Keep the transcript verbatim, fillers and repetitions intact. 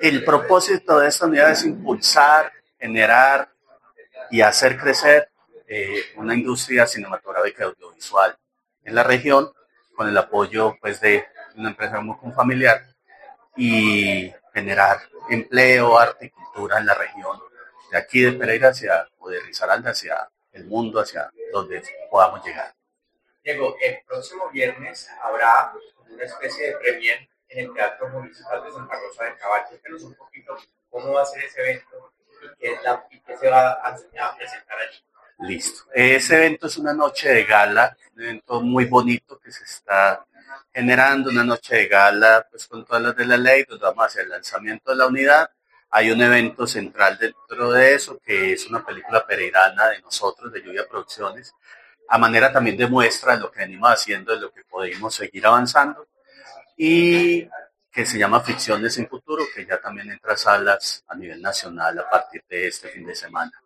El propósito de esta unidad es impulsar, generar y hacer crecer eh, una industria cinematográfica y audiovisual en la región con el apoyo pues, de una empresa muy familiar y generar empleo, arte y cultura en la región, de aquí de Pereira hacia, o de Risaralda hacia el mundo, hacia donde podamos llegar. Diego, el próximo viernes habrá una especie de premier en el Teatro Municipal de Santa Rosa de Cabal. Cuéntanos un poquito cómo va a ser ese evento y qué, es la, y qué se va a, a presentar allí. Listo. Ese evento es una noche de gala, un evento muy bonito que se está generando, una noche de gala pues con todas las de la ley, donde vamos a hacer el lanzamiento de la unidad. Hay un evento central dentro de eso, que es una película pereirana de nosotros, de Lluvia Producciones, a manera también de muestra de lo que venimos haciendo, de lo que podemos seguir avanzando, y que se llama Ficciones en Futuro, que ya también entra a salas a nivel nacional a partir de este fin de semana.